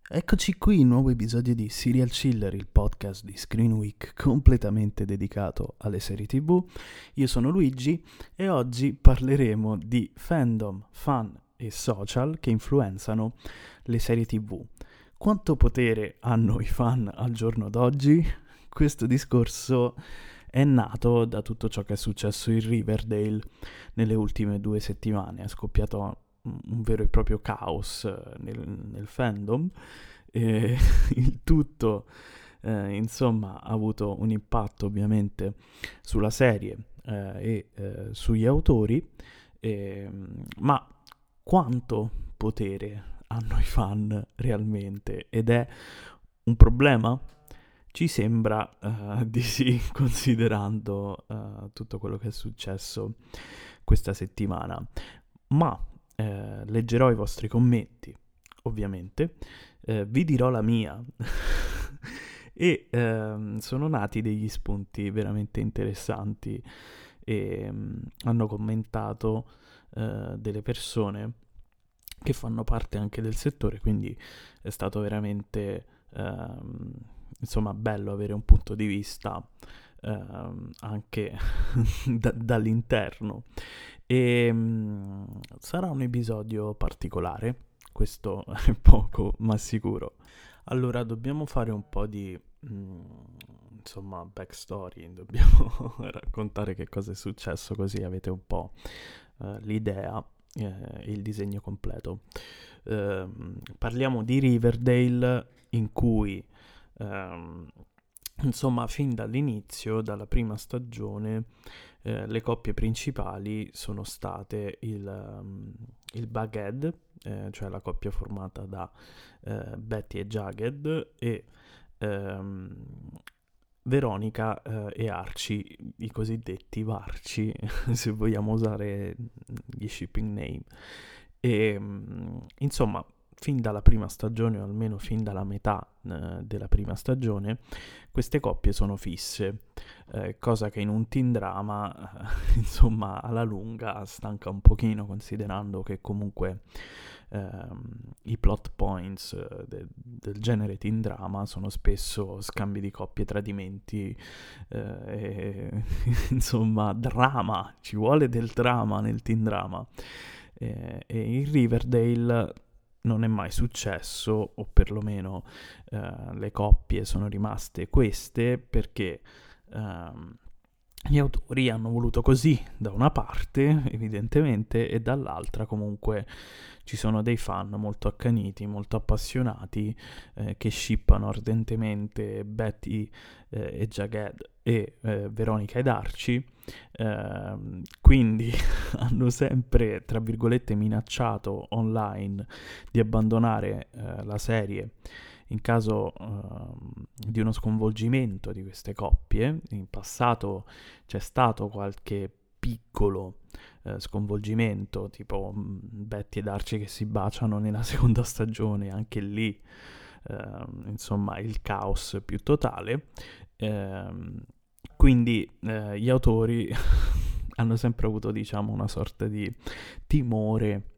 Eccoci qui, nuovo episodio di Serial Chiller, il podcast di Screen Week completamente dedicato alle serie TV. Io sono Luigi e oggi parleremo di fandom, fan e social che influenzano le serie TV. Quanto potere hanno i fan al giorno d'oggi? Questo discorso è nato da tutto ciò che è successo in Riverdale nelle ultime 2 settimane. È scoppiato un vero e proprio caos nel fandom e il tutto insomma ha avuto un impatto ovviamente sulla serie sugli autori, ma quanto potere hanno i fan realmente ed è un problema? Ci sembra di sì, considerando tutto quello che è successo questa settimana. Ma leggerò i vostri commenti, ovviamente, vi dirò la mia e sono nati degli spunti veramente interessanti e hanno commentato delle persone che fanno parte anche del settore, quindi è stato veramente insomma bello avere un punto di vista anche dall'interno. E sarà un episodio particolare, questo è poco ma sicuro. Allora, dobbiamo fare un po' di insomma backstory, dobbiamo raccontare che cosa è successo, così avete un po' l'idea, il disegno completo. Parliamo di Riverdale, in cui insomma fin dall'inizio, dalla prima stagione, le coppie principali sono state il Bughead, cioè la coppia formata da Betty e Jughead, e Veronica e Archie, i cosiddetti Varci, se vogliamo usare gli shipping name. E insomma, fin dalla prima stagione, o almeno fin dalla metà della prima stagione, queste coppie sono fisse, cosa che in un teen drama, insomma, alla lunga stanca un pochino, considerando che comunque i plot points del genere teen drama sono spesso scambi di coppie, tradimenti, insomma, drama, ci vuole del drama nel teen drama. E in Riverdale non è mai successo, o perlomeno le coppie sono rimaste queste perché gli autori hanno voluto così, da una parte evidentemente, e dall'altra comunque ci sono dei fan molto accaniti, molto appassionati, che shippano ardentemente Betty e Jughead e Veronica ed Archie. Quindi hanno sempre, tra virgolette, minacciato online di abbandonare la serie in caso di uno sconvolgimento di queste coppie. In passato c'è stato qualche piccolo sconvolgimento, tipo Betty ed Archie che si baciano nella seconda stagione, anche lì insomma il caos più totale. Quindi gli autori hanno sempre avuto, diciamo, una sorta di timore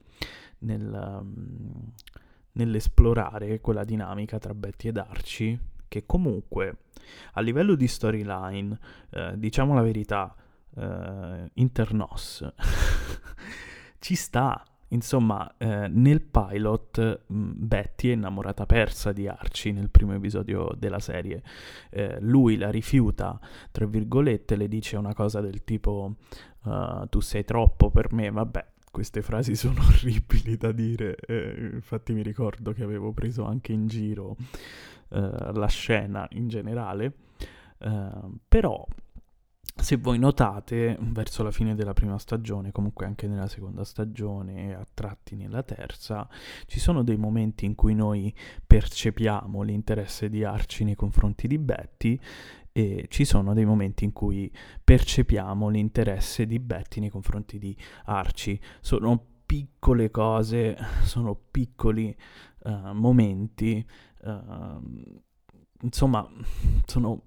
nell'esplorare quella dinamica tra Betty ed Archie, che comunque a livello di storyline, diciamo la verità, internos, ci sta. Insomma, nel pilot Betty è innamorata persa di Archie nel primo episodio della serie. Lui la rifiuta, tra virgolette, le dice una cosa del tipo tu sei troppo per me, vabbè. Queste frasi sono orribili da dire, infatti mi ricordo che avevo preso anche in giro la scena in generale, però se voi notate verso la fine della prima stagione, comunque anche nella seconda stagione e a tratti nella terza, ci sono dei momenti in cui noi percepiamo l'interesse di Archie nei confronti di Betty e ci sono dei momenti in cui percepiamo l'interesse di Betty nei confronti di Archie. Sono piccole cose, sono piccoli momenti insomma, sono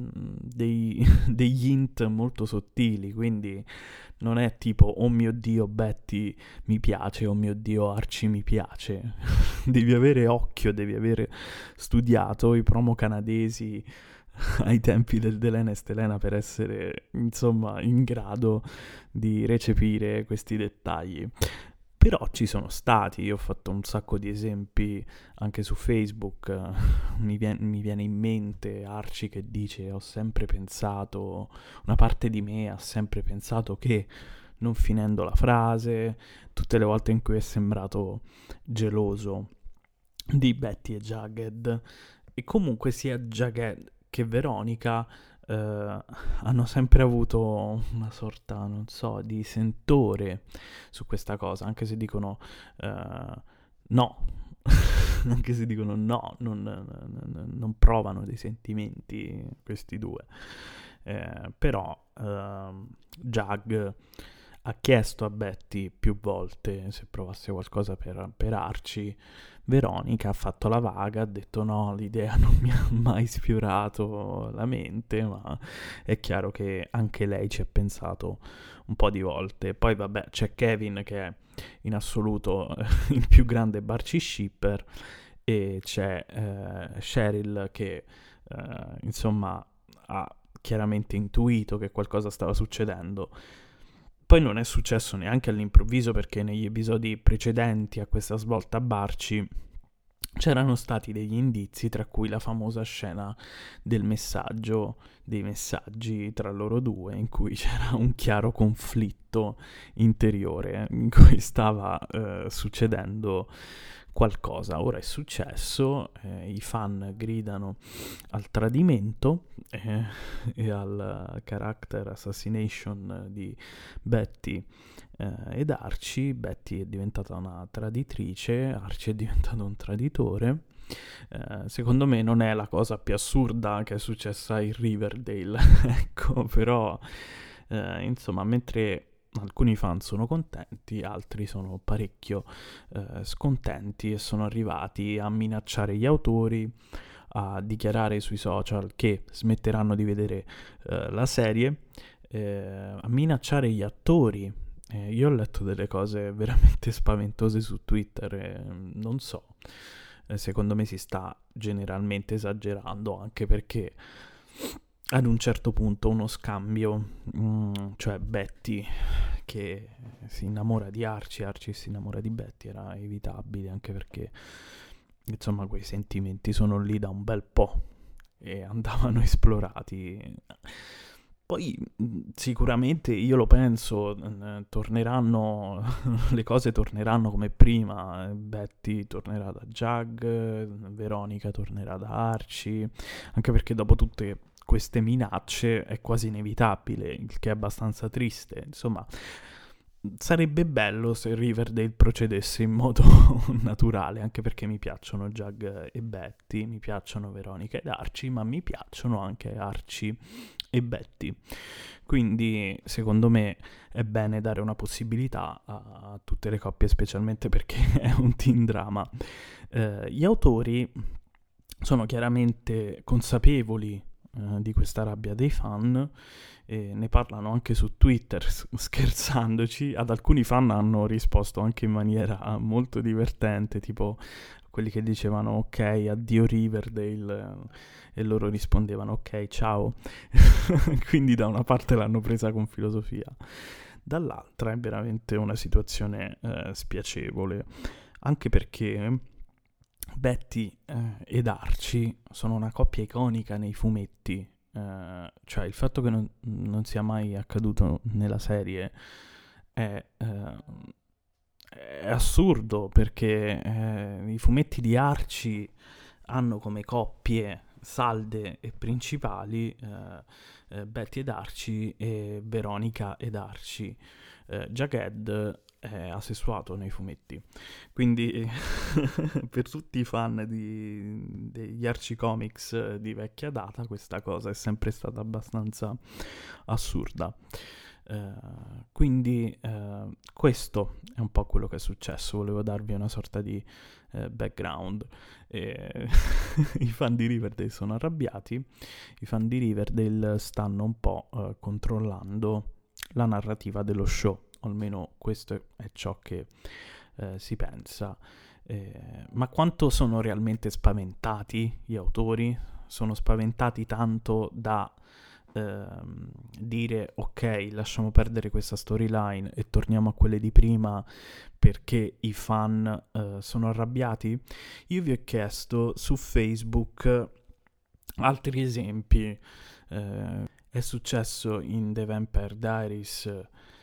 degli hint molto sottili, quindi non è tipo, oh mio Dio, Betty mi piace, oh mio Dio, Archie mi piace. Devi avere occhio, devi avere studiato i promo canadesi ai tempi del Delena e Stelena per essere, insomma, in grado di recepire questi dettagli. Però ci sono stati, io ho fatto un sacco di esempi anche su Facebook, mi viene in mente Archie che dice ho sempre pensato, una parte di me ha sempre pensato che, non finendo la frase, tutte le volte in cui è sembrato geloso di Betty e Jagged, e comunque sia Jagged che Veronica hanno sempre avuto una sorta, non so, di sentore su questa cosa, anche se dicono no, anche se dicono no, non provano dei sentimenti questi due. Però Jug ha chiesto a Betty più volte se provasse qualcosa per Archie. Veronica ha fatto la vaga, ha detto no, l'idea non mi ha mai sfiorato la mente, ma è chiaro che anche lei ci ha pensato un po' di volte. Poi vabbè, c'è Kevin che è in assoluto il più grande Barci shipper, e c'è Cheryl che insomma ha chiaramente intuito che qualcosa stava succedendo. Poi non è successo neanche all'improvviso, perché negli episodi precedenti a questa svolta a Barci c'erano stati degli indizi, tra cui la famosa scena del messaggio, dei messaggi tra loro due, in cui c'era un chiaro conflitto interiore, in cui stava succedendo qualcosa. Ora è successo, i fan gridano al tradimento e al character assassination di Betty ed Archie. Betty è diventata una traditrice, Archie è diventato un traditore. Secondo me non è la cosa più assurda che è successa in Riverdale, ecco, però insomma, mentre alcuni fan sono contenti, altri sono parecchio scontenti e sono arrivati a minacciare gli autori, a dichiarare sui social che smetteranno di vedere la serie, a minacciare gli attori. Io ho letto delle cose veramente spaventose su Twitter, non so, secondo me si sta generalmente esagerando, anche perché ad un certo punto uno scambio, cioè Betty che si innamora di Archie, Archie si innamora di Betty, era evitabile, anche perché insomma quei sentimenti sono lì da un bel po' e andavano esplorati. Poi sicuramente io lo penso, torneranno, le cose torneranno come prima, Betty tornerà da Jug, Veronica tornerà da Archie, anche perché dopo tutte queste minacce è quasi inevitabile, il che è abbastanza triste. Insomma, sarebbe bello se Riverdale procedesse in modo naturale, anche perché mi piacciono Jug e Betty, mi piacciono Veronica ed Archie, ma mi piacciono anche Archie e Betty. Quindi secondo me è bene dare una possibilità a tutte le coppie, specialmente perché è un teen drama. Gli autori sono chiaramente consapevoli di questa rabbia dei fan, e ne parlano anche su Twitter scherzandoci. Ad alcuni fan hanno risposto anche in maniera molto divertente, tipo quelli che dicevano ok, addio Riverdale, e loro rispondevano ok, ciao. Quindi da una parte l'hanno presa con filosofia, dall'altra è veramente una situazione spiacevole, anche perché Betty ed Archie sono una coppia iconica nei fumetti, cioè il fatto che non sia mai accaduto nella serie è assurdo, perché i fumetti di Archie hanno come coppie salde e principali Betty ed Archie e Veronica ed Archie. Jughead è asessuato nei fumetti, quindi per tutti i fan degli Archie Comics di vecchia data questa cosa è sempre stata abbastanza assurda. Quindi questo è un po' quello che è successo, volevo darvi una sorta di background. I fan di Riverdale sono arrabbiati, i fan di Riverdale stanno un po' controllando la narrativa dello show, almeno questo è ciò che si pensa. Ma quanto sono realmente spaventati gli autori? Sono spaventati tanto da dire ok, lasciamo perdere questa storyline e torniamo a quelle di prima perché i fan sono arrabbiati? Io vi ho chiesto su Facebook altri esempi. È successo in The Vampire Diaries,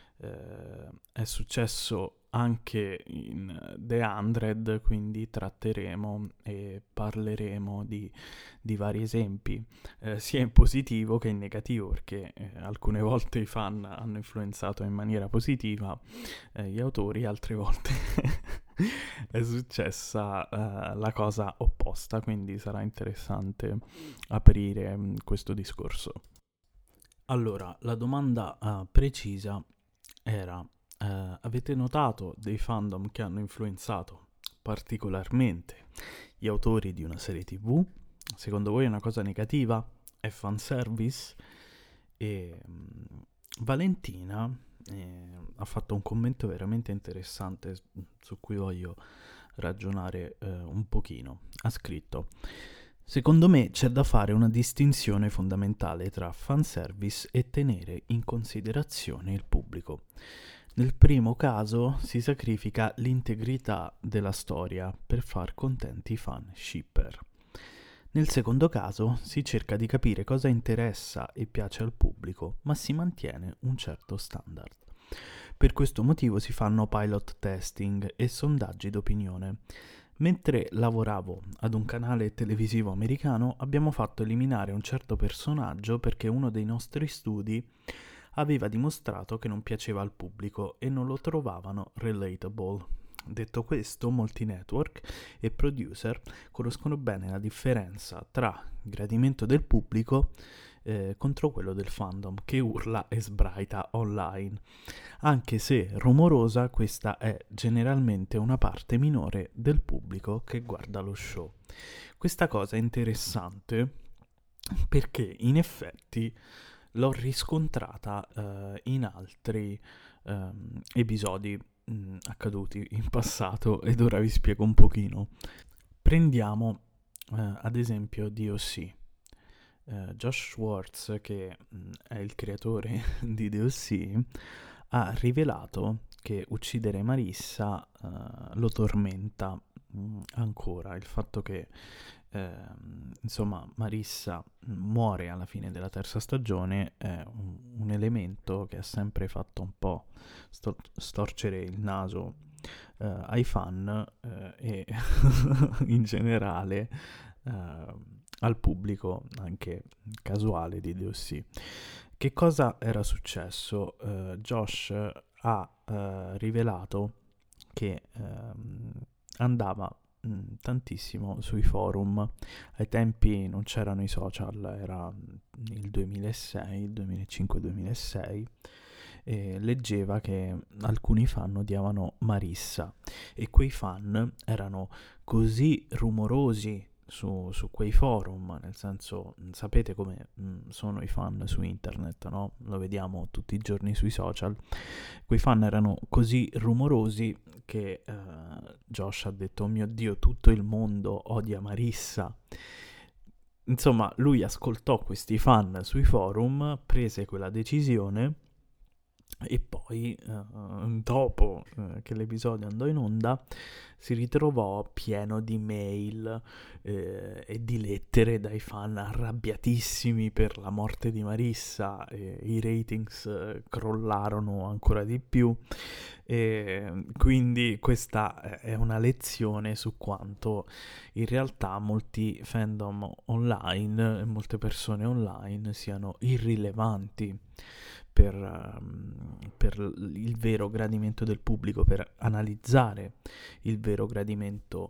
è successo anche in The 100, quindi tratteremo e parleremo di vari esempi, sia in positivo che in negativo, perché alcune volte i fan hanno influenzato in maniera positiva gli autori, altre volte è successa la cosa opposta, quindi sarà interessante aprire questo discorso. Allora, la domanda precisa era: avete notato dei fandom che hanno influenzato particolarmente gli autori di una serie TV? Secondo voi è una cosa negativa? È fanservice? E Valentina ha fatto un commento veramente interessante su cui voglio ragionare un pochino. Ha scritto: secondo me c'è da fare una distinzione fondamentale tra fanservice e tenere in considerazione il pubblico. Nel primo caso si sacrifica l'integrità della storia per far contenti i fan shipper. Nel secondo caso si cerca di capire cosa interessa e piace al pubblico, ma si mantiene un certo standard. Per questo motivo si fanno pilot testing e sondaggi d'opinione. Mentre lavoravo ad un canale televisivo americano, abbiamo fatto eliminare un certo personaggio perché uno dei nostri studi aveva dimostrato che non piaceva al pubblico e non lo trovavano relatable. Detto questo, molti network e producer conoscono bene la differenza tra gradimento del pubblico contro quello del fandom che urla e sbraita online. Anche se rumorosa, questa è generalmente una parte minore del pubblico che guarda lo show. Questa cosa è interessante perché in effetti l'ho riscontrata in altri episodi accaduti in passato ed ora vi spiego un pochino. Prendiamo ad esempio DOC. Josh Schwartz, che è il creatore di DOC, ha rivelato che uccidere Marissa lo tormenta ancora. Il fatto che insomma Marissa muore alla fine della terza stagione è un elemento che ha sempre fatto un po' storcere il naso ai fan e in generale al pubblico anche casuale di DOC. Che cosa era successo? Josh ha rivelato che andava tantissimo sui forum. Ai tempi non c'erano i social, era il 2006, il 2005-2006, e leggeva che alcuni fan odiavano Marissa e quei fan erano così rumorosi su quei forum, nel senso, sapete come sono i fan su internet, no? Lo vediamo tutti i giorni sui social. Quei fan erano così rumorosi che Josh ha detto: oh mio Dio, tutto il mondo odia Marissa. Insomma, lui ascoltò questi fan sui forum, prese quella decisione e poi, dopo che l'episodio andò in onda, si ritrovò pieno di mail e di lettere dai fan arrabbiatissimi per la morte di Marissa. I ratings crollarono ancora di più. Quindi questa è una lezione su quanto in realtà molti fandom online e molte persone online siano irrilevanti per il vero gradimento del pubblico, per analizzare il vero gradimento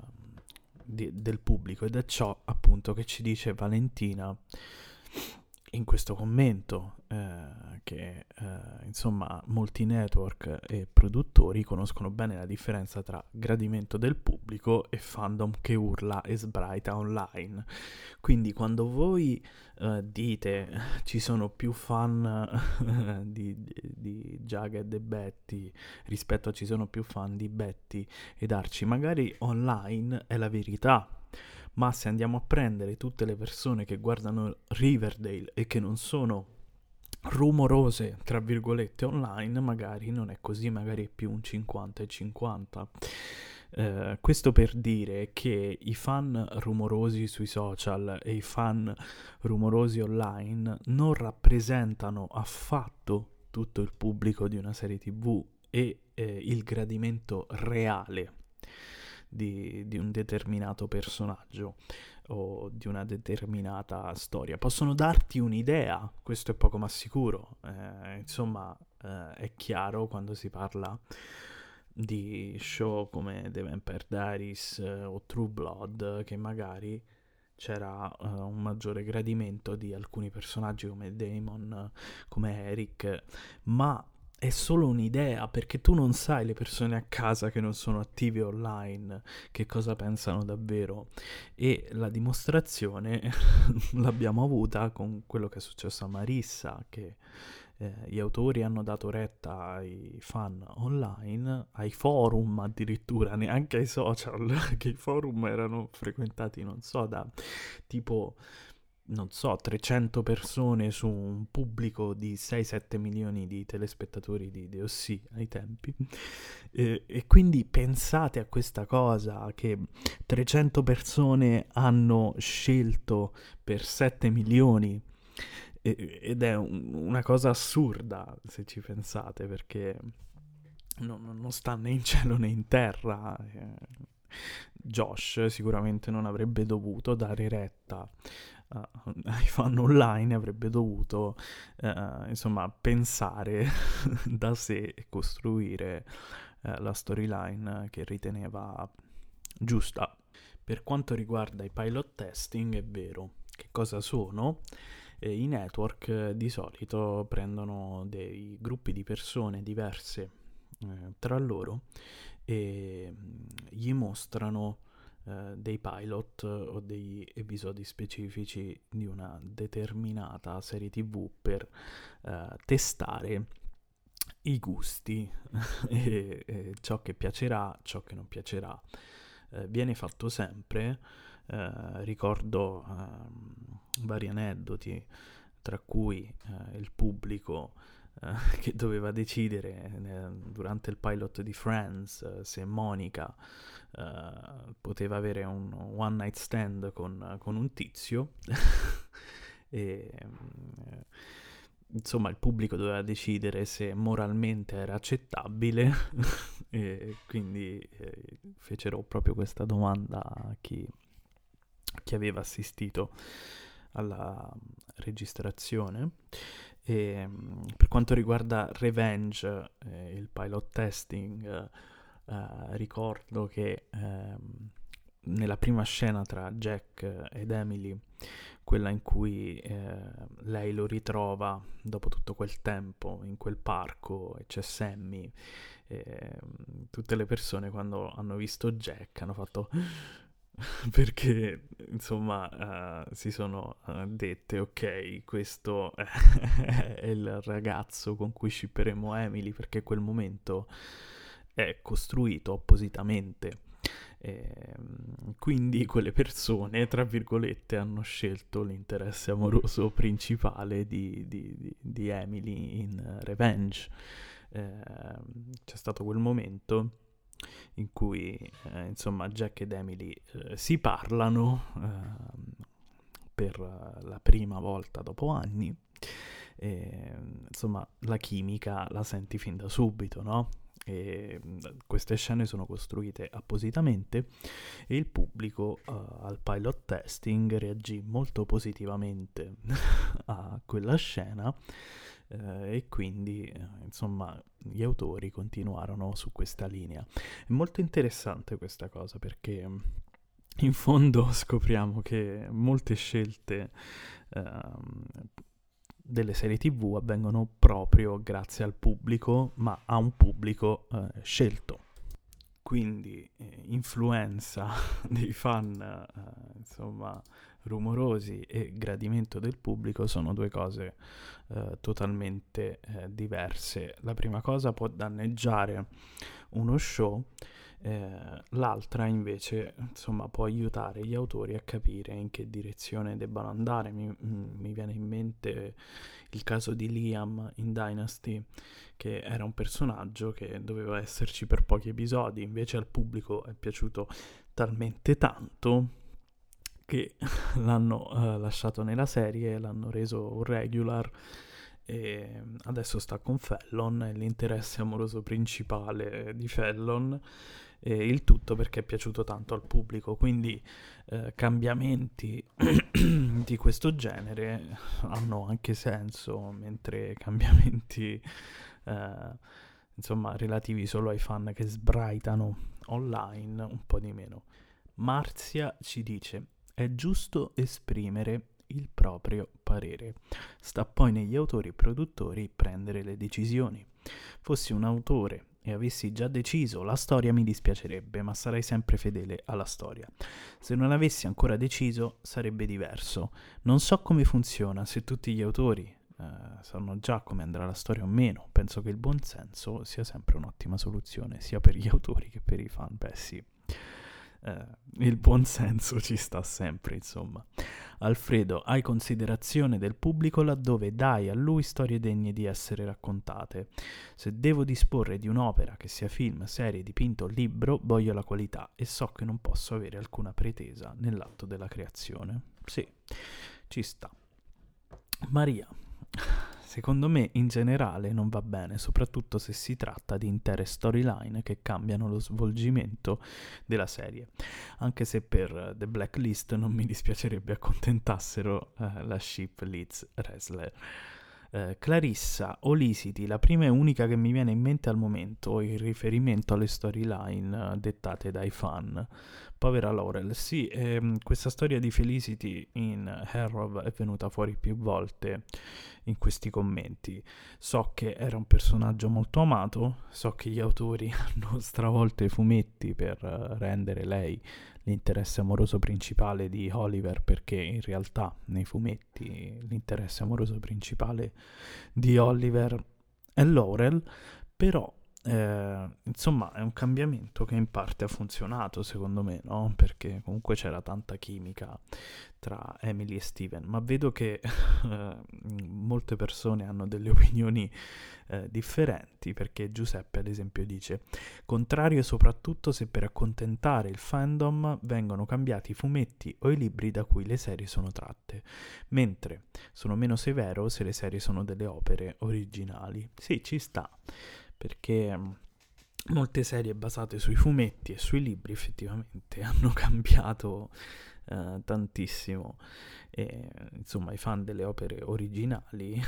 del pubblico. Ed è ciò appunto che ci dice Valentina in questo commento che insomma molti network e produttori conoscono bene la differenza tra gradimento del pubblico e fandom che urla e sbraita online. Quindi quando voi dite ci sono più fan di Jagged e Betty rispetto a ci sono più fan di Betty ed Archie, magari online è la verità. Ma se andiamo a prendere tutte le persone che guardano Riverdale e che non sono rumorose, tra virgolette, online, magari non è così, magari è più un 50 e 50. Questo per dire che i fan rumorosi sui social e i fan rumorosi online non rappresentano affatto tutto il pubblico di una serie TV e il gradimento reale di un determinato personaggio o di una determinata storia. Possono darti un'idea, questo è poco ma sicuro. Insomma, è chiaro quando si parla di show come The Vampire Diaries o True Blood che magari c'era un maggiore gradimento di alcuni personaggi come Damon, come Eric, ma è solo un'idea, perché tu non sai le persone a casa che non sono attive online che cosa pensano davvero, e la dimostrazione l'abbiamo avuta con quello che è successo a Marissa, che gli autori hanno dato retta ai fan online, ai forum addirittura, neanche ai social, che i forum erano frequentati, non so, da tipo, non so, 300 persone su un pubblico di 6-7 milioni di telespettatori di DOC ai tempi. E quindi pensate a questa cosa, che 300 persone hanno scelto per 7 milioni, ed è una cosa assurda se ci pensate, perché non sta né in cielo né in terra. Josh sicuramente non avrebbe dovuto dare retta ai fan online, avrebbe dovuto insomma pensare da sé e costruire la storyline che riteneva giusta. Per quanto riguarda i pilot testing, è vero. Che cosa sono? I network di solito prendono dei gruppi di persone diverse tra loro e gli mostrano dei pilot o degli episodi specifici di una determinata serie TV per testare i gusti e ciò che piacerà, ciò che non piacerà. Viene fatto sempre, ricordo vari aneddoti, tra cui il pubblico che doveva decidere durante il pilot di Friends se Monica poteva avere un one night stand con un tizio e insomma il pubblico doveva decidere se moralmente era accettabile e quindi fecero proprio questa domanda a chi aveva assistito alla registrazione. E per quanto riguarda Revenge, il pilot testing, ricordo che nella prima scena tra Jack ed Emily, quella in cui lei lo ritrova dopo tutto quel tempo in quel parco e c'è Sammy, tutte le persone quando hanno visto Jack hanno fatto perché insomma si sono dette ok, questo è il ragazzo con cui shipperemo Emily, perché quel momento è costruito appositamente. Quindi quelle persone, tra virgolette, hanno scelto l'interesse amoroso principale di Emily in Revenge. C'è stato quel momento in cui insomma Jack ed Emily si parlano per la prima volta dopo anni e insomma la chimica la senti fin da subito, no? E queste scene sono costruite appositamente e il pubblico al pilot testing reagì molto positivamente a quella scena e quindi insomma gli autori continuarono su questa linea. È molto interessante questa cosa perché in fondo scopriamo che molte scelte delle serie TV avvengono proprio grazie al pubblico, ma a un pubblico scelto. Quindi influenza dei fan, insomma, rumorosi e gradimento del pubblico sono due cose totalmente diverse. La prima cosa può danneggiare uno show, l'altra invece, insomma, può aiutare gli autori a capire in che direzione debbano andare. Mi viene in mente il caso di Liam in Dynasty, che era un personaggio che doveva esserci per pochi episodi, invece al pubblico è piaciuto talmente tanto che l'hanno lasciato nella serie, l'hanno reso un regular e adesso sta con Fallon, è l'interesse amoroso principale di Fallon, e il tutto perché è piaciuto tanto al pubblico. Quindi cambiamenti di questo genere hanno anche senso, mentre cambiamenti insomma relativi solo ai fan che sbraitano online un po' di meno. Marzia ci dice: è giusto esprimere il proprio parere. Sta poi negli autori e produttori prendere le decisioni. Fossi un autore e avessi già deciso la storia mi dispiacerebbe, ma sarei sempre fedele alla storia. Se non avessi ancora deciso sarebbe diverso. Non so come funziona, se tutti gli autori sanno già come andrà la storia o meno. Penso che il buon senso sia sempre un'ottima soluzione, sia per gli autori che per i fan. Beh sì, il buon senso ci sta sempre, insomma. Alfredo: hai considerazione del pubblico laddove dai a lui storie degne di essere raccontate. Se devo disporre di un'opera, che sia film, serie, dipinto o libro, voglio la qualità e so che non posso avere alcuna pretesa nell'atto della creazione. Sì, ci sta. Maria: secondo me in generale non va bene, soprattutto se si tratta di intere storyline che cambiano lo svolgimento della serie. Anche se per The Blacklist non mi dispiacerebbe accontentassero la ship Leeds Wrestler. Clarissa Olisiti: la prima e unica che mi viene in mente al momento, in riferimento alle storyline dettate dai fan. Povera Laurel. Sì, questa storia di Felicity in Harrow è venuta fuori più volte in questi commenti. So che era un personaggio molto amato, so che gli autori hanno stravolto i fumetti per rendere lei l'interesse amoroso principale di Oliver, perché in realtà nei fumetti l'interesse amoroso principale di Oliver è Laurel, però insomma è un cambiamento che in parte ha funzionato secondo me, no? Perché comunque c'era tanta chimica tra Emily e Steven, ma vedo che molte persone hanno delle opinioni differenti, perché Giuseppe ad esempio dice: contrario soprattutto se per accontentare il fandom vengono cambiati i fumetti o i libri da cui le serie sono tratte, mentre sono meno severo se le serie sono delle opere originali. Sì, ci sta, perché molte serie basate sui fumetti e sui libri effettivamente hanno cambiato tantissimo, e insomma i fan delle opere originali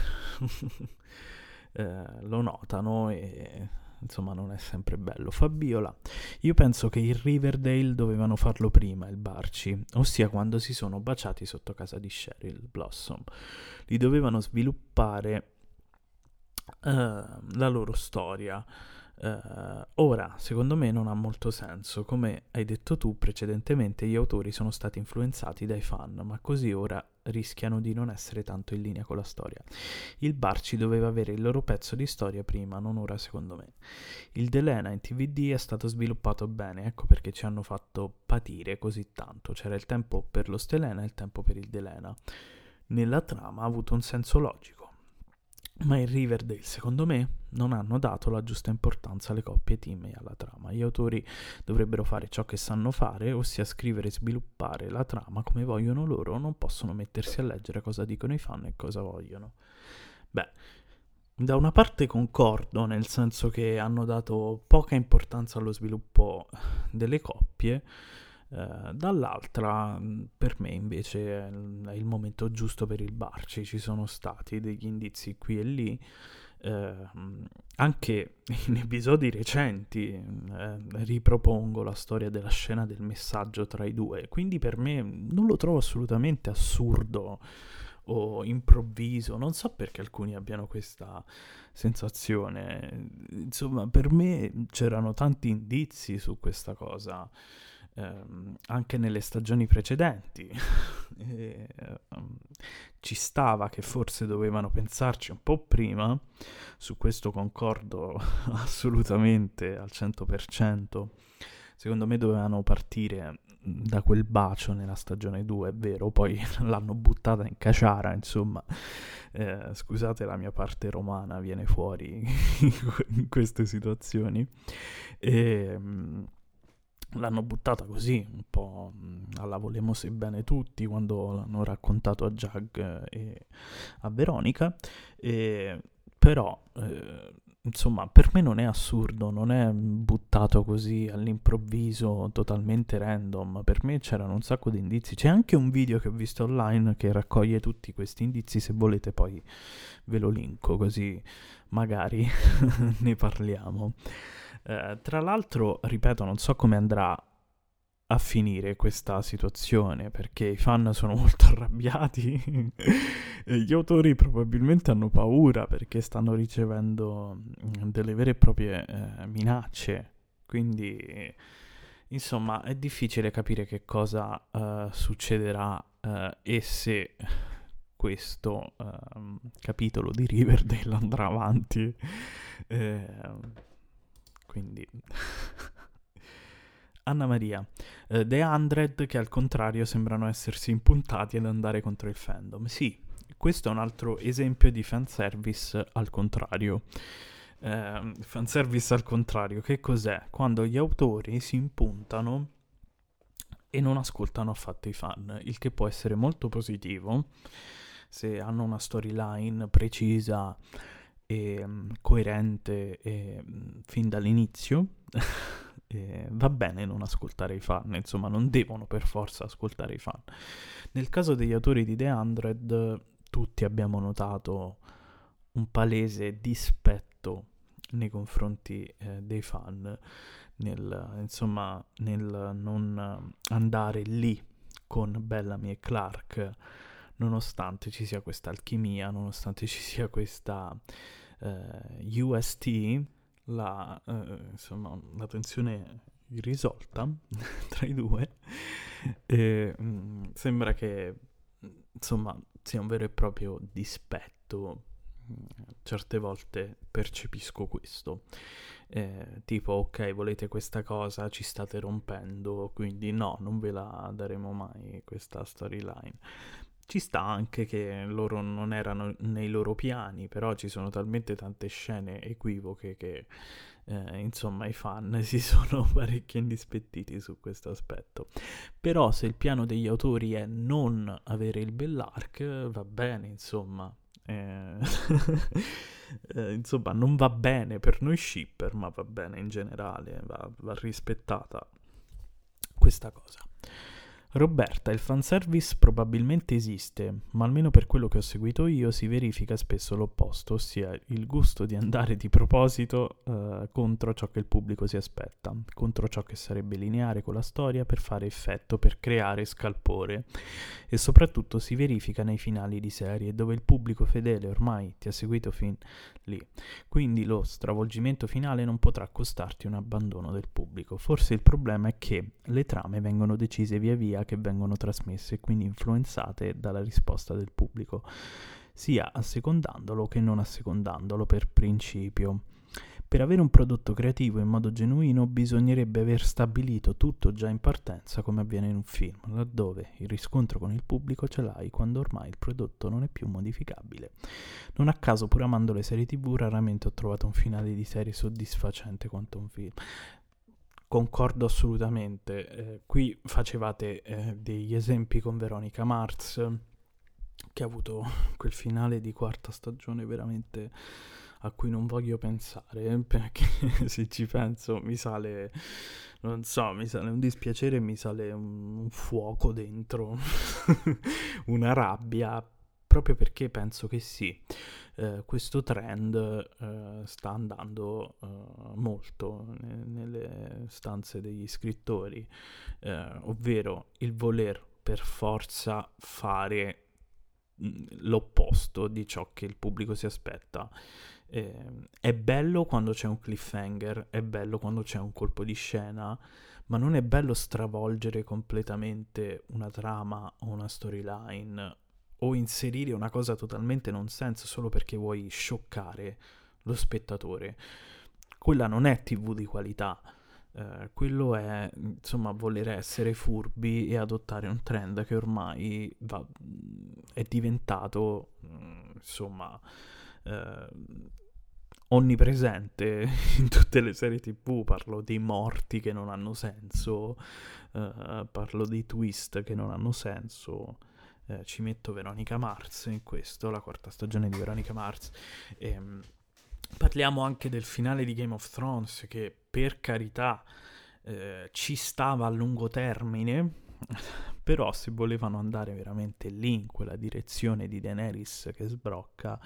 lo notano, e insomma non è sempre bello. Fabiola: io penso che il Riverdale dovevano farlo prima, il Barci, ossia quando si sono baciati sotto casa di Cheryl Blossom. Li dovevano sviluppare la loro storia. Ora, secondo me non ha molto senso. Come hai detto tu precedentemente, gli autori sono stati influenzati dai fan, ma così ora rischiano di non essere tanto in linea con la storia. Il Barci doveva avere il loro pezzo di storia prima, non ora secondo me. Il Delena in TVD è stato sviluppato bene, ecco perché ci hanno fatto patire così tanto. C'era il tempo per lo Stelena e il tempo per il Delena. Nella trama ha avuto un senso logico. Ma in Riverdale, secondo me, non hanno dato la giusta importanza alle coppie team e alla trama. Gli autori dovrebbero fare ciò che sanno fare, ossia scrivere e sviluppare la trama come vogliono loro, non possono mettersi a leggere cosa dicono i fan e cosa vogliono. Beh, da una parte concordo, nel senso che hanno dato poca importanza allo sviluppo delle coppie, dall'altra per me invece è il momento giusto per il Barci. Ci sono stati degli indizi qui e lì, anche in episodi recenti ripropongo la storia della scena del messaggio tra i due, quindi per me non lo trovo assolutamente assurdo o improvviso, non so perché alcuni abbiano questa sensazione. Insomma, per me c'erano tanti indizi su questa cosa, anche nelle stagioni precedenti. E, ci stava che forse dovevano pensarci un po' prima, su questo concordo assolutamente al 100%. Secondo me dovevano partire da quel bacio nella stagione 2, è vero, poi l'hanno buttata in caciara, insomma. Scusate, la mia parte romana viene fuori in queste situazioni. E l'hanno buttata così, un po' alla volemose bene tutti, quando l'hanno raccontato a Jag e a Veronica. E però insomma, per me non è assurdo, non è buttato così all'improvviso, totalmente random. Per me c'erano un sacco di indizi. C'è anche un video che ho visto online che raccoglie tutti questi indizi. Se volete, poi ve lo linko, così magari ne parliamo. Tra l'altro, ripeto, non so come andrà a finire questa situazione, perché i fan sono molto arrabbiati e gli autori probabilmente hanno paura perché stanno ricevendo delle vere e proprie minacce. Quindi insomma è difficile capire che cosa succederà e se questo capitolo di Riverdale andrà avanti. Quindi Anna Maria, The 100 che al contrario sembrano essersi impuntati ad andare contro il fandom. Sì, questo è un altro esempio di fanservice al contrario. Fanservice al contrario, che cos'è? Quando gli autori si impuntano e non ascoltano affatto i fan, il che può essere molto positivo se hanno una storyline precisa e coerente e, fin dall'inizio. Va bene non ascoltare i fan, insomma non devono per forza ascoltare i fan. Nel caso degli autori di The 100 tutti abbiamo notato un palese dispetto nei confronti dei fan, nel non andare lì con Bellamy e Clark, nonostante ci sia questa alchimia, nonostante ci sia questa UST, insomma, la tensione irrisolta tra i due. E, sembra che insomma sia un vero e proprio dispetto. Certe volte percepisco questo, tipo ok, volete questa cosa, ci state rompendo, quindi no, non ve la daremo mai questa storyline. Ci sta anche che loro non erano nei loro piani, però ci sono talmente tante scene equivoche che insomma i fan si sono parecchio indispettiti su questo aspetto. Però se il piano degli autori è non avere il Bellark, va bene, insomma. Insomma, non va bene per noi shipper, ma va bene in generale, va rispettata questa cosa. Roberta, il fanservice probabilmente esiste, ma almeno per quello che ho seguito io si verifica spesso l'opposto, ossia il gusto di andare di proposito contro ciò che il pubblico si aspetta, contro ciò che sarebbe lineare con la storia per fare effetto, per creare scalpore. E soprattutto si verifica nei finali di serie, dove il pubblico fedele ormai ti ha seguito fin lì. Quindi lo stravolgimento finale non potrà costarti un abbandono del pubblico. Forse il problema è che le trame vengono decise via via che vengono trasmesse e quindi influenzate dalla risposta del pubblico, sia assecondandolo che non assecondandolo per principio. Per avere un prodotto creativo in modo genuino bisognerebbe aver stabilito tutto già in partenza come avviene in un film, laddove il riscontro con il pubblico ce l'hai quando ormai il prodotto non è più modificabile. Non a caso, pur amando le serie TV, raramente ho trovato un finale di serie soddisfacente quanto un film. Concordo assolutamente. Qui facevate degli esempi con Veronica Mars, che ha avuto quel finale di quarta stagione veramente a cui non voglio pensare, perché se ci penso mi sale, non so, mi sale un dispiacere, mi sale un fuoco dentro, una rabbia, proprio perché penso che sì, questo trend sta andando molto nelle stanze degli scrittori, ovvero il voler per forza fare l'opposto di ciò che il pubblico si aspetta. È bello quando c'è un cliffhanger, è bello quando c'è un colpo di scena, ma non è bello stravolgere completamente una trama o una storyline o inserire una cosa totalmente non senso solo perché vuoi scioccare lo spettatore. Quella non è TV di qualità. Quello è, insomma, voler essere furbi e adottare un trend che ormai è diventato, insomma, eh, onnipresente in tutte le serie TV. Parlo dei morti che non hanno senso, parlo dei twist che non hanno senso. Ci metto Veronica Mars in questo, la quarta stagione di Veronica Mars. Parliamo anche del finale di Game of Thrones, che per carità ci stava a lungo termine, però se volevano andare veramente lì, in quella direzione di Daenerys che sbrocca,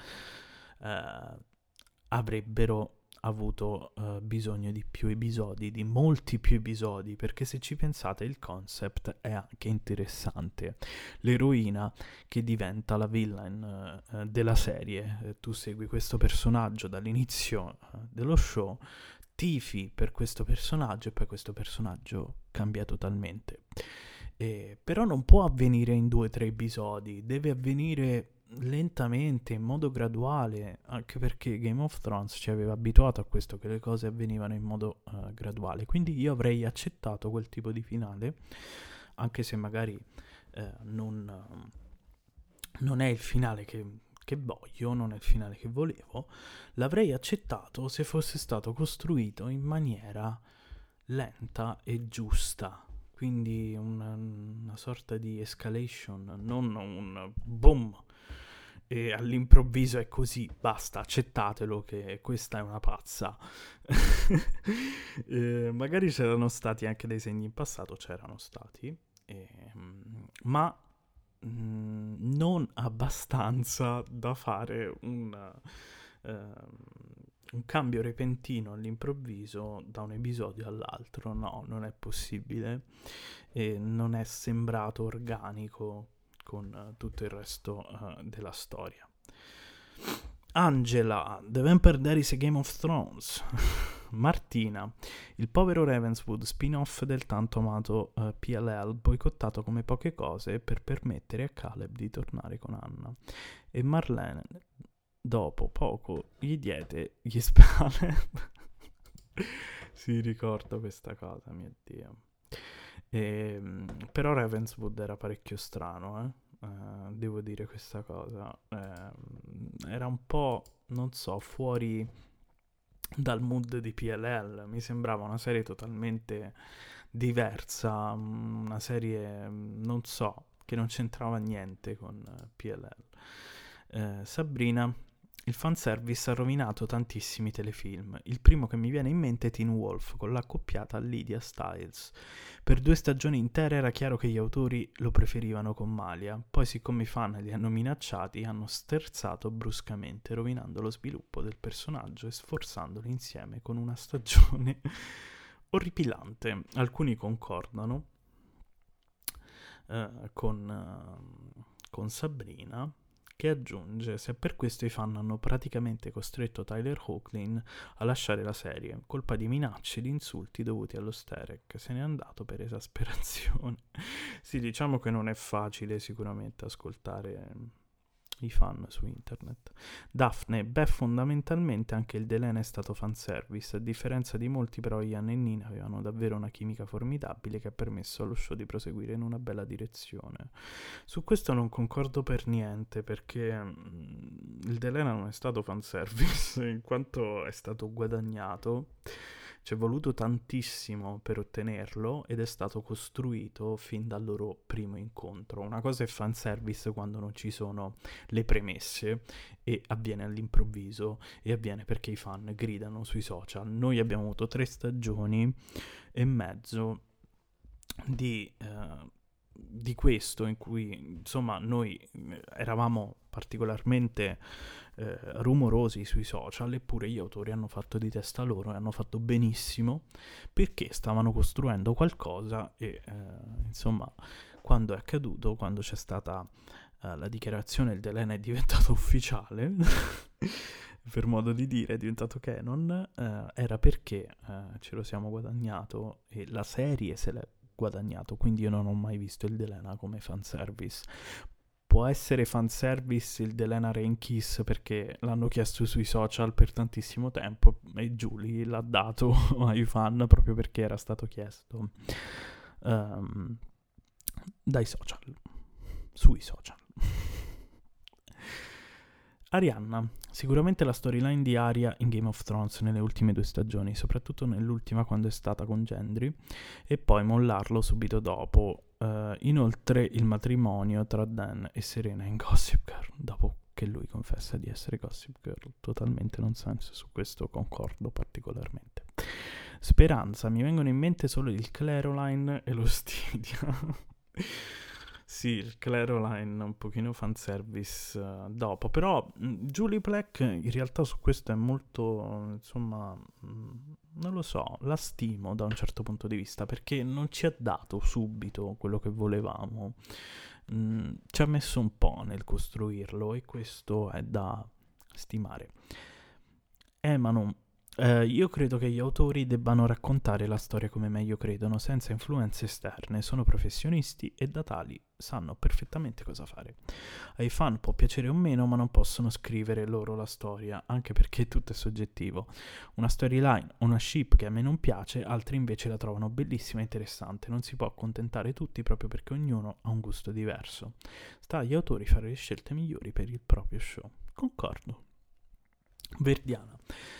avrebbero avuto bisogno di più episodi, di molti più episodi, perché se ci pensate il concept è anche interessante. L'eroina che diventa la villain della serie, tu segui questo personaggio dall'inizio dello show, tifi per questo personaggio e poi questo personaggio cambia totalmente. Però non può avvenire in 2 o 3 episodi, deve avvenire lentamente, in modo graduale, anche perché Game of Thrones ci aveva abituato a questo, che le cose avvenivano in modo graduale. Quindi io avrei accettato quel tipo di finale, anche se magari non è il finale che voglio, non è il finale che volevo. L'avrei accettato se fosse stato costruito in maniera lenta e giusta. Quindi una sorta di escalation, non un boom e all'improvviso è così, basta, accettatelo che questa è una pazza. Magari c'erano stati anche dei segni in passato, c'erano stati, ma non abbastanza da fare un cambio repentino all'improvviso da un episodio all'altro. No, non è possibile e non è sembrato organico con tutto il resto della storia. Angela, The Vampire Diaries e Game of Thrones. Martina, il povero Ravenswood, spin-off del tanto amato PLL, boicottato come poche cose per permettere a Caleb di tornare con Anna. E Marlene, dopo poco, gli diede gli spade. Si ricordo questa cosa, mio Dio. Però Ravenswood era parecchio strano, devo dire questa cosa. Era un po', non so, fuori dal mood di PLL. Mi sembrava una serie totalmente diversa, una serie, non so, che non c'entrava niente con PLL. Sabrina, il fanservice ha rovinato tantissimi telefilm. Il primo che mi viene in mente è Teen Wolf, con l'accoppiata Lydia Stiles. Per 2 stagioni intere era chiaro che gli autori lo preferivano con Malia, poi siccome i fan li hanno minacciati, hanno sterzato bruscamente, rovinando lo sviluppo del personaggio e sforzandoli insieme con una stagione orripilante. Alcuni concordano con Sabrina, che aggiunge: se per questo i fan hanno praticamente costretto Tyler Hoechlin a lasciare la serie, colpa di minacce e di insulti dovuti allo Sterek, se n'è andato per esasperazione. Sì, diciamo che non è facile sicuramente ascoltare i fan su internet. Daphne, beh, fondamentalmente anche il Delena è stato fanservice. A differenza di molti, però, Ian e Nina avevano davvero una chimica formidabile che ha permesso allo show di proseguire in una bella direzione. Su questo non concordo per niente, perché il Delena non è stato fanservice in quanto è stato guadagnato. Ci è voluto tantissimo per ottenerlo ed è stato costruito fin dal loro primo incontro. Una cosa è fanservice quando non ci sono le premesse e avviene all'improvviso e avviene perché i fan gridano sui social. Noi abbiamo avuto 3 stagioni e mezzo di questo, in cui insomma noi eravamo particolarmente rumorosi sui social, eppure gli autori hanno fatto di testa loro e hanno fatto benissimo, perché stavano costruendo qualcosa e insomma quando è accaduto, quando c'è stata la dichiarazione, il Delena è diventato ufficiale, per modo di dire, è diventato canon, era perché ce lo siamo guadagnato e la serie se l'è guadagnato, quindi io non ho mai visto il Delena come fanservice. Può essere fanservice il Delena Rain-Kiss perché l'hanno chiesto sui social per tantissimo tempo e Julie l'ha dato ai fan proprio perché era stato chiesto dai social, sui social. Arianna, sicuramente la storyline di Arya in Game of Thrones nelle ultime 2 stagioni, soprattutto nell'ultima quando è stata con Gendry, e poi mollarlo subito dopo. Inoltre il matrimonio tra Dan e Serena in Gossip Girl, dopo che lui confessa di essere Gossip Girl, totalmente nonsense, su questo concordo particolarmente. Speranza, mi vengono in mente solo il Caroline e lo Stydia. Sì, il Caroline un pochino fanservice dopo, però Julie Black in realtà su questo è molto, insomma, non lo so, la stimo da un certo punto di vista perché non ci ha dato subito quello che volevamo, ci ha messo un po' nel costruirlo e questo è da stimare. Manon, io credo che gli autori debbano raccontare la storia come meglio credono, senza influenze esterne, sono professionisti e da tali sanno perfettamente cosa fare. Ai fan può piacere o meno, ma non possono scrivere loro la storia, anche perché tutto è soggettivo. Una storyline, una ship che a me non piace, altri invece la trovano bellissima e interessante. Non si può accontentare tutti proprio perché ognuno ha un gusto diverso. Sta agli autori fare le scelte migliori per il proprio show. Concordo. Verdiana.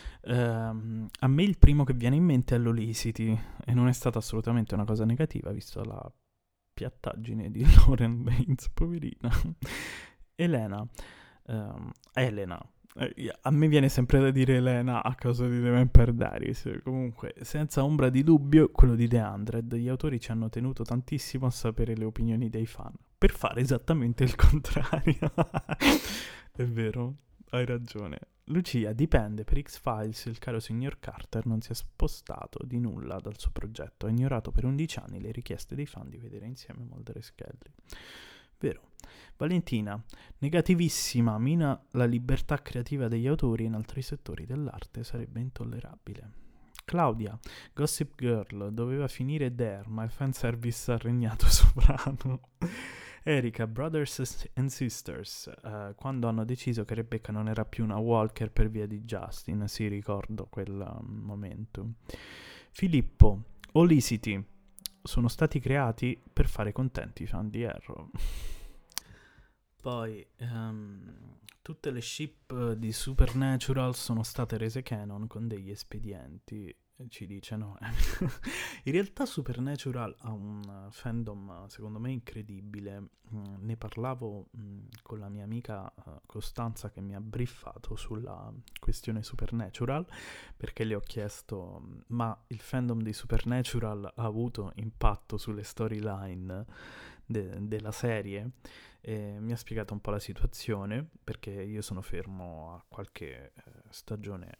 A me il primo che viene in mente è l'Olicity e non è stata assolutamente una cosa negativa visto la piattaggine di Lauren Baines, poverina. Elena. Elena. A me viene sempre da dire Elena a causa di The Vampire Diaries. Comunque, senza ombra di dubbio, quello di The 100. Gli autori ci hanno tenuto tantissimo a sapere le opinioni dei fan per fare esattamente il contrario. È vero, hai ragione. Lucia, dipende, per X-Files il caro signor Carter non si è spostato di nulla dal suo progetto, ha ignorato per 11 anni le richieste dei fan di vedere insieme Mulder e Scully. Vero. Valentina, negativissima, mina la libertà creativa degli autori in altri settori dell'arte, sarebbe intollerabile. Claudia, Gossip Girl, doveva finire Dare, ma il fanservice ha regnato sovrano. Erika, Brothers and Sisters, quando hanno deciso che Rebecca non era più una Walker per via di Justin, sì, ricordo quel momento. Filippo, Olicity, sono stati creati per fare contenti i fan di Arrow. Poi, tutte le ship di Supernatural sono state rese canon con degli espedienti, ci dice no. In realtà Supernatural ha un fandom secondo me incredibile. Ne parlavo con la mia amica Costanza che mi ha briefato sulla questione Supernatural perché le ho chiesto ma il fandom di Supernatural ha avuto impatto sulle storyline della serie? E mi ha spiegato un po' la situazione perché io sono fermo a qualche stagione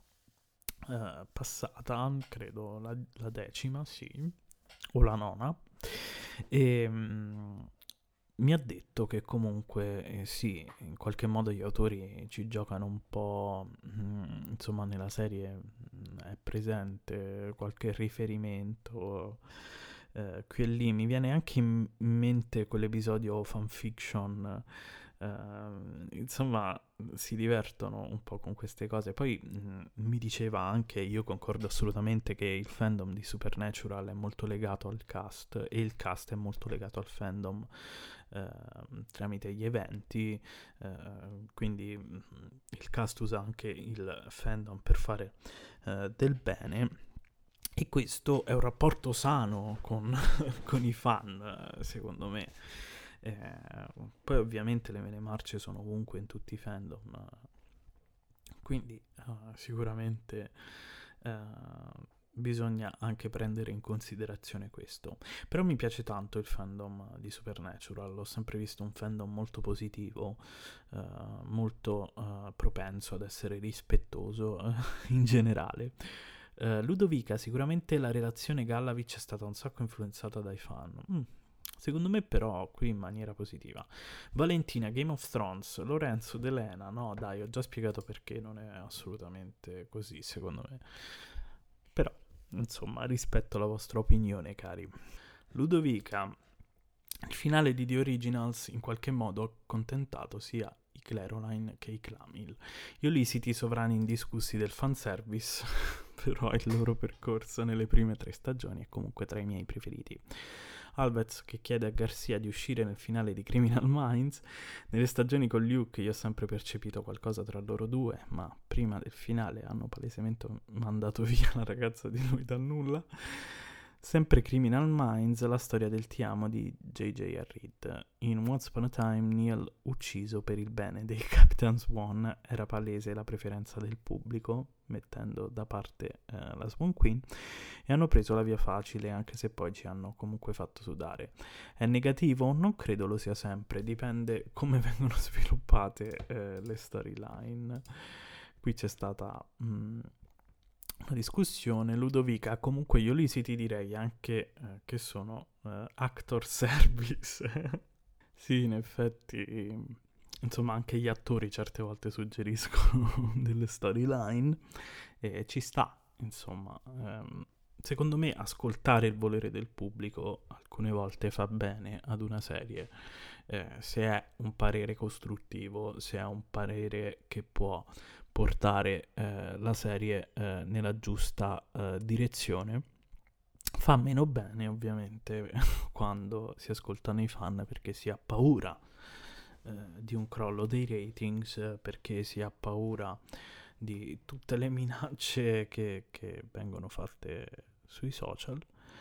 passata, credo la 10ª, sì, o la 9ª, e mi ha detto che comunque sì, in qualche modo gli autori ci giocano un po', insomma nella serie è presente qualche riferimento qui e lì. Mi viene anche in mente quell'episodio fanfiction, insomma si divertono un po' con queste cose. Poi mi diceva anche, io concordo assolutamente, che il fandom di Supernatural è molto legato al cast e il cast è molto legato al fandom tramite gli eventi, quindi il cast usa anche il fandom per fare del bene. E questo è un rapporto sano con i fan, secondo me. Poi ovviamente le mele marce sono ovunque in tutti i fandom, quindi sicuramente bisogna anche prendere in considerazione questo. Però mi piace tanto il fandom di Supernatural, l'ho sempre visto un fandom molto positivo, molto propenso ad essere rispettoso in generale. Ludovica, sicuramente la relazione Gallavich è stata un sacco influenzata dai fan. Secondo me però qui in maniera positiva. Valentina, Game of Thrones, Lorenzo, Delena, no dai, ho già spiegato perché non è assolutamente così secondo me. Però, insomma, rispetto alla vostra opinione, cari. Ludovica, il finale di The Originals in qualche modo ha accontentato sia i Claroline che i Clamil. Io li siti sovrani indiscussi del fanservice, però il loro percorso nelle prime 3 stagioni è comunque tra i miei preferiti. Alves che chiede a Garcia di uscire nel finale di Criminal Minds. Nelle stagioni con Luke io ho sempre percepito qualcosa tra loro due, ma prima del finale hanno palesemente mandato via la ragazza di lui dal nulla. Sempre Criminal Minds, la storia del ti amo di J.J. Reed. In Once Upon a Time, Neil ucciso per il bene dei Captain Swan, era palese la preferenza del pubblico, mettendo da parte la Swan Queen, e hanno preso la via facile, anche se poi ci hanno comunque fatto sudare. È negativo? Non credo lo sia sempre, dipende come vengono sviluppate le storyline. Qui c'è stata una discussione. Ludovica, comunque io lì sì ti direi anche che sono actor service. Sì, in effetti, insomma, anche gli attori certe volte suggeriscono delle storyline e ci sta, insomma. Secondo me ascoltare il volere del pubblico alcune volte fa bene ad una serie, se è un parere costruttivo, se è un parere che può portare la serie nella giusta direzione. Fa meno bene ovviamente quando si ascoltano i fan, perché si ha paura di un crollo dei ratings, perché si ha paura di tutte le minacce che vengono fatte sui social.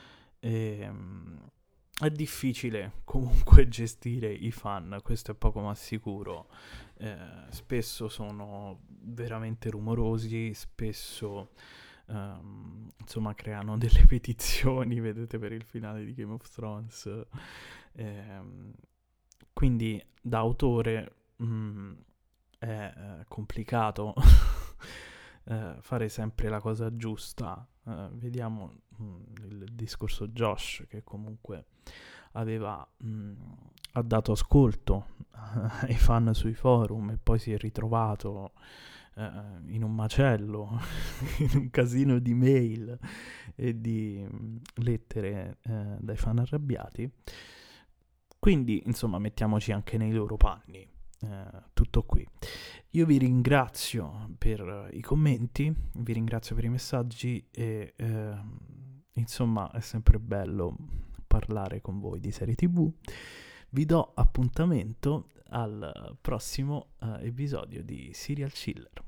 È difficile comunque gestire i fan, questo è poco ma sicuro. Spesso sono veramente rumorosi, spesso insomma creano delle petizioni, vedete, per il finale di Game of Thrones. Quindi da autore è complicato fare sempre la cosa giusta. Vediamo il discorso Josh, che comunque ha dato ascolto ai fan sui forum e poi si è ritrovato in un macello, in un casino di mail e di lettere dai fan arrabbiati. Quindi, insomma, mettiamoci anche nei loro panni. Tutto qui. Io vi ringrazio per i commenti, vi ringrazio per i messaggi e insomma è sempre bello parlare con voi di serie TV. Vi do appuntamento al prossimo episodio di Serial Chiller.